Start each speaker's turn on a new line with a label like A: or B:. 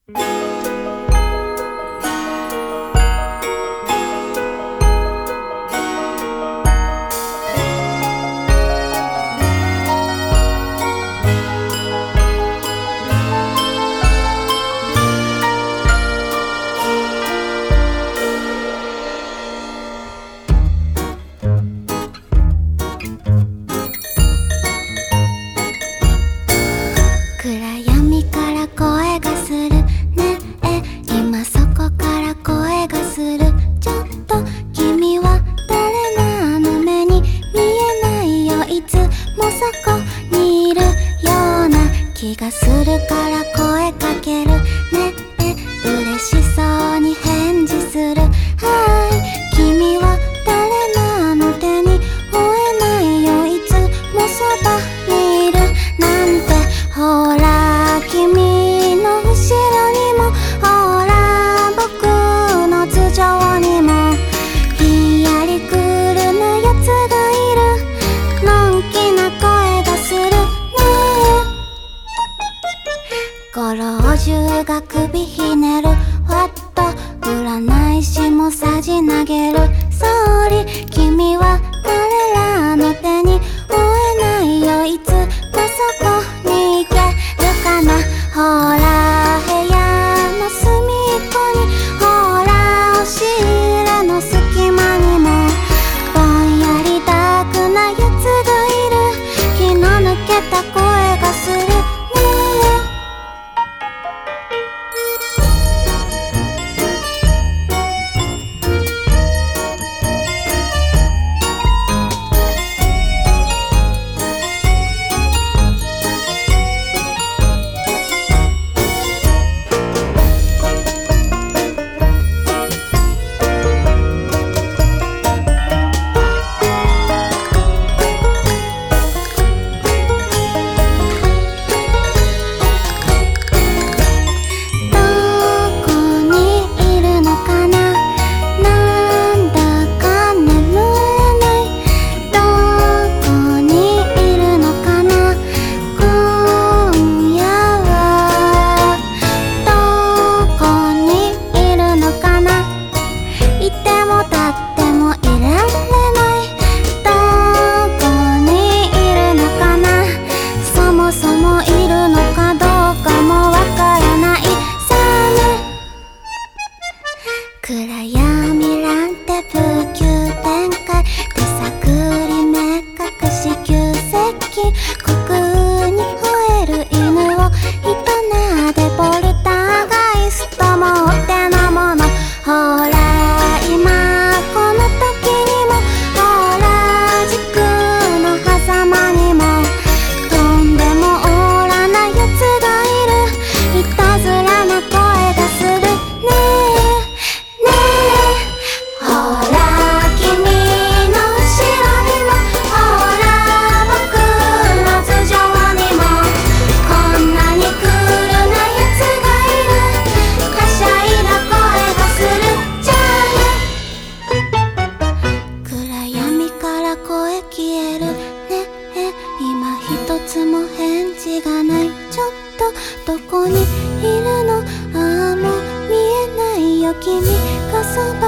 A: 暗闇から声がするねえ、今そこから声がする。ちょっと君は誰なの、目に見えないよ、いつもそこにいるような気がするから声かけるねえ、嬉しそうに返事する。はい、君は誰なの、手に負えないよ、いつもそばにいるなんて。ほら君の後ろにも、ほら僕の頭上にも、ひんやりくるなやつがいる。のんきな声がするね。ご老中が首ひねる、ふわっと占い師もさじ投げる。総理君は彼らの手に負えないよ、いつかそこに行けるかな。ほら部屋の隅っこに、ほら押し入れの隙間にも、ぼんやりダークなやつがいる。気の抜けた声がするね。暗闇なんて風急展開、手探り目隠し急接近、虚空に吠える犬を人なでボルターガイストもお手のもの。ほら今この時にも、ほら時空の狭間にも、とんでもオーラなやつがいる。いたずらな声がするね。声消えるねえ、今一つも返事がない。ちょっとどこにいるの、ああもう見えないよ、君がそば